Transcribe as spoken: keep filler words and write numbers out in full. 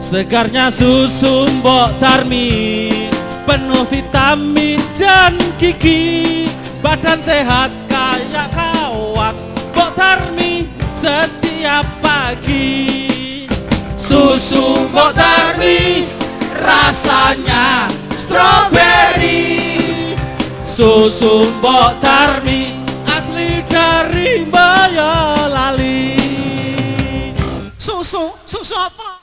Segarnya susu Mbok Tarmi, penuh vitamin dan gigi, badan sehat kayak kawat. Mbok Tarmi setiap pagi. Susu Mbok Tarmi rasanya stroberi. Susu Mbok Tarmi asli dari Bayar.